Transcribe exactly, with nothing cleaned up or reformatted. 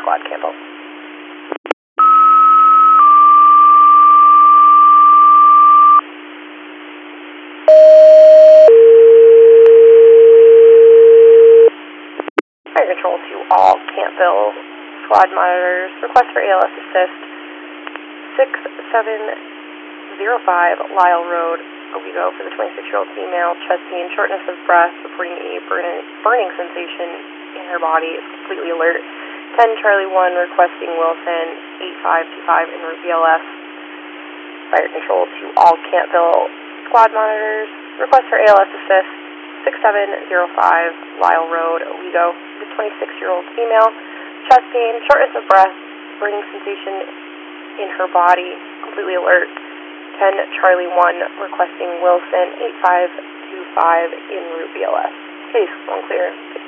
squad, Campbell. Fire control to all Campbell squad monitors. Request for A L S assist. six seven zero five Lyle Road, Owego, for the twenty-six-year-old female, chest pain, shortness of breath, reporting a burning, burning sensation in her body, is completely alert. ten Charlie one requesting Wilson, eight five two five in route B L S. Fire control to all Campbell squad monitors. Request for A L S assist. six seven zero five Lyle Road, Owego, the twenty-six-year-old female, chest pain, shortness of breath, burning sensation in her body, completely alert. ten Charlie one requesting Wilson, eight five two five in route B L S. Case, one clear.